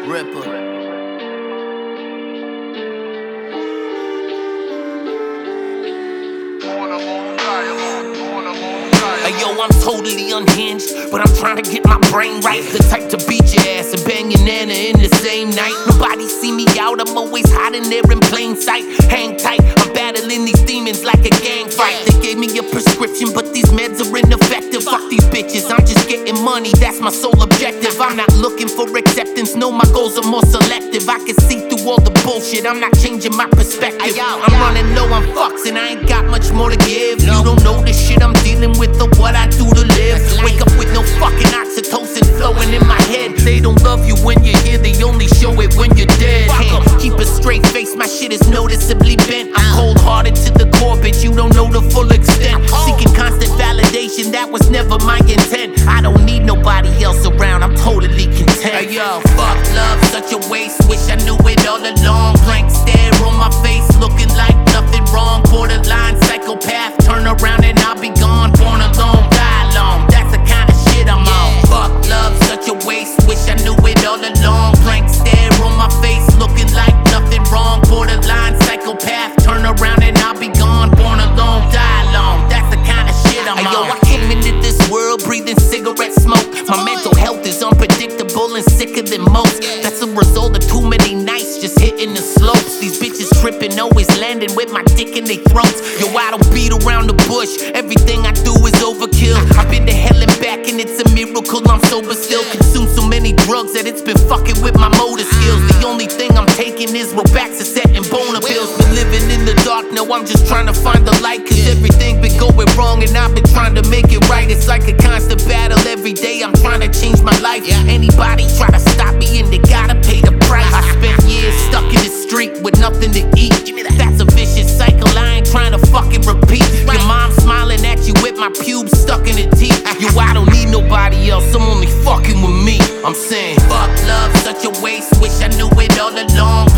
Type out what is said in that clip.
Ripper. Yo, I'm totally unhinged, but I'm trying to get my brain right. The type to beat your ass and bang your nana in the same night. Nobody see me out, I'm always hiding there in plain sight. Hang tight, I'm battling these demons like a gang fight. They gave me a prescription, but these meds are ineffective. Fuck these bitches, I'm just getting money, that's my sole objective. I'm not looking for acceptance, no, my goals are more selective. I can see through all the bullshit, I'm not changing my perspective. I'm running low on fucks and I ain't got much more to give. You don't know the shit I'm dealing with or what I do to live. Wake up with no fucking oxytocin flowing in my head. They don't love you when you're here, they only show it when you're dead. Keep a straight face, my shit is noticeably bent. I'm cold-hearted to the core, bitch, you don't know the full extent. Seeking constant validation, that was never my intent. I don't need nobody else around, I'm totally content. Yo, fuck love, such a waste, wish I knew it all along. Blank stare on my face, looking like nothing wrong. Borderline psychopath, turn around and I'll be gone. Born alone, die alone, that's the kind of shit I'm on. Fuck love, such a waste, wish I knew it all along. Blank stare on my face, looking like nothing wrong. Borderline psychopath, turn around and I'll be gone. Born alone, die alone, that's the kind of shit I'm on. Yo, I came into this world breathing cigarette smoke. My mental health is unpredictable and sicker than most. That's a result of too many nights just hitting the slopes. These bitches tripping, always landing with my dick in their throats. Yo, I don't beat around the bush, everything I do is overkill. I've been to hell and back and it's a miracle I'm sober still. Consume so many drugs that it's been fucking with my motor skills. The only thing I'm taking is Robaxacet and boner pills. Been living in the dark, now I'm just trying to find the light. Cause everything been going wrong and I've been trying to make it right. It's like a constant battle every day, I'm trying to change my life. Anybody try to stop me and they gotta pay the price. I spent years stuck in the street with nothing to eat. That's a vicious cycle, I ain't trying to fucking repeat. Your mom smiling at you with my pubes stuck in her teeth. Yo, I don't need nobody else, I'm only fucking with me. I'm saying, fuck love, such a waste, wish I knew it all along.